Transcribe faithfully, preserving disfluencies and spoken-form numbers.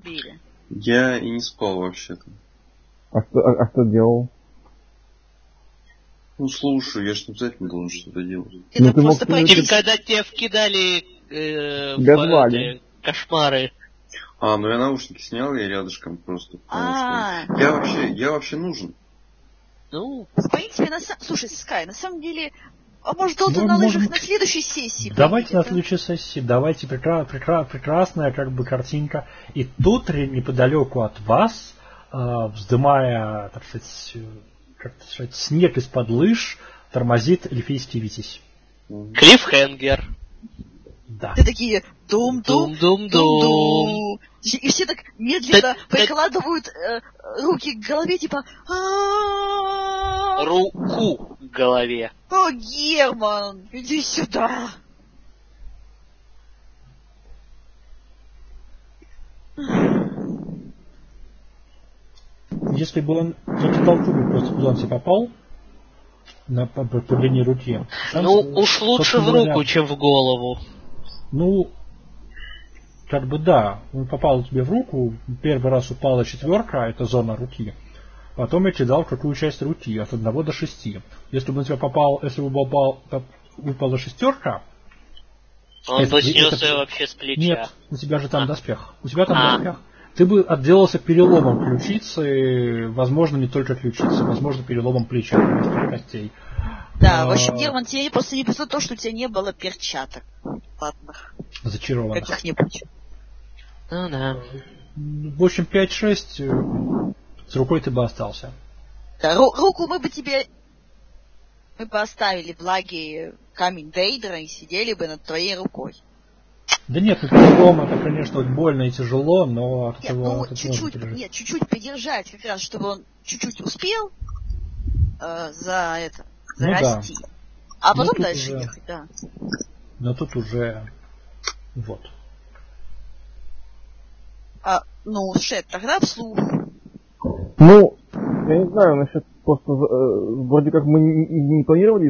убили. Я и не спал вообще-то. А что, а, а что делал? Ну, слушай, я ж не обязательно должен что-то делать. Ты Ну, так ты мог просто сказать, пройти. Когда тебе вкидали э, Тебя в, звали. эти кошмары. А, ну я наушники снял, я рядышком просто, потому А. что... Я вообще, я вообще нужен. Ну, В принципе, на самом... Слушай, Скай, на самом деле... А может, Долтон Ну, на лыжах может, на следующей сессии Давайте приедет, на следующей сессии, давайте прекра- прекра- прекрасная как бы картинка. И тут ре- неподалеку от вас, э, вздымая, так сказать, э, как сказать, снег из-под лыж, тормозит эльфийский витязь. Клиффхенгер. Да. Ты такие дум-дум, Дум-дум-дум. дум-дум. И все так медленно прикладывают э, руки к голове, типа «А-а-а-а». Руку к голове. О, Герман, иди сюда. Если бы он в эту толпу бы просто куда он себе попал, на, по, по, по длине руки. шанс, Ну, уж лучше в говоря, руку, чем в голову. Ну, как бы да, он попал тебе в руку, первый раз упала четверка, это зона руки. Потом я кидал какую часть руки, от одного до шести. Если бы на тебя попал, если бы попал, выпала шестерка, Он это, бы снес это, ее вообще с плеча. Нет, у тебя же там а. доспех. У тебя там а. доспех. Ты бы отделался переломом ключицы, возможно, не только ключицы, возможно, переломом плеча, костей. Да, а, в общем, Герман, тебе просто не просто то, что у тебя не было перчаток ватных. Зачарованных. Каких-нибудь. Ну да. В общем, пять-шесть с рукой ты бы остался. Да, ру- руку мы бы тебе... Мы бы оставили в лаге камень Дейдера и сидели бы над твоей рукой. Да нет, ну перелом это, конечно, больно и тяжело, но от Нет, этого, ну от этого чуть-чуть, можно нет, чуть-чуть придержать, как раз, чтобы он чуть-чуть успел э, за это, зарасти. Ну да. А Ну, потом тут дальше уже... ехать, да. Но тут уже... Вот. А, ну, Шет, тогда вслух. Ну, я не знаю, насчет просто, э, вроде как мы не, не планировали